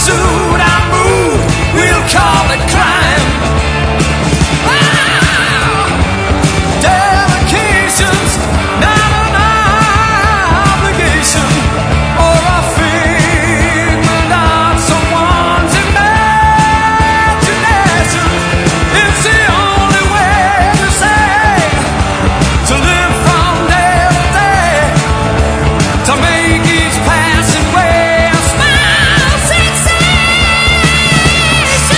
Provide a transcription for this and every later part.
suit I move, we'll call it crime. Dedication's not an obligation or a figment of someone's imagination. It's the only way to say, to live from day to day, to make each passing way a smile sensation.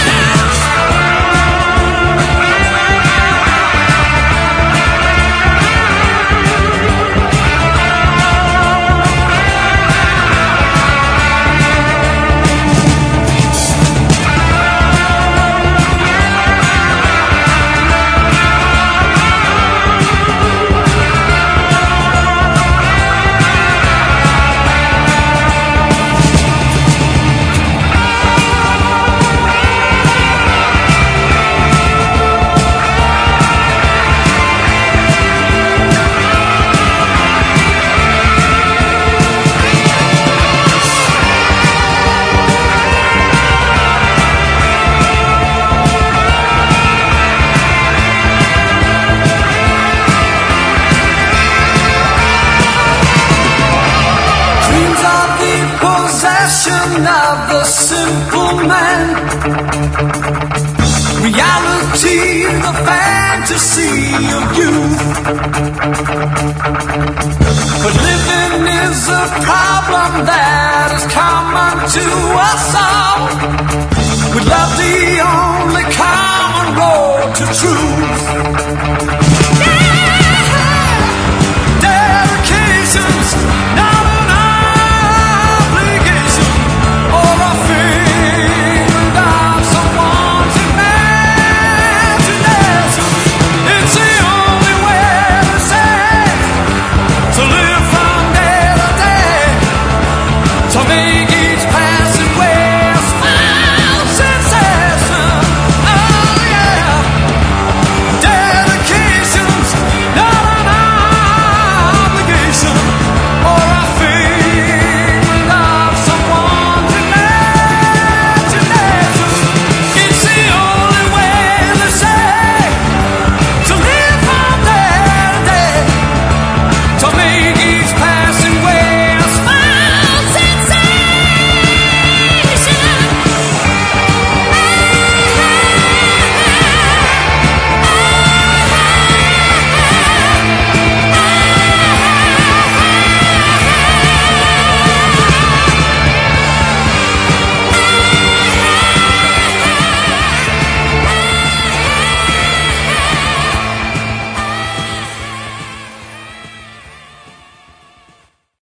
Dreams are the possession of the simple man. Reality, the fantasy of youth. But living is a problem that is common to us all. With love the only common road to truth.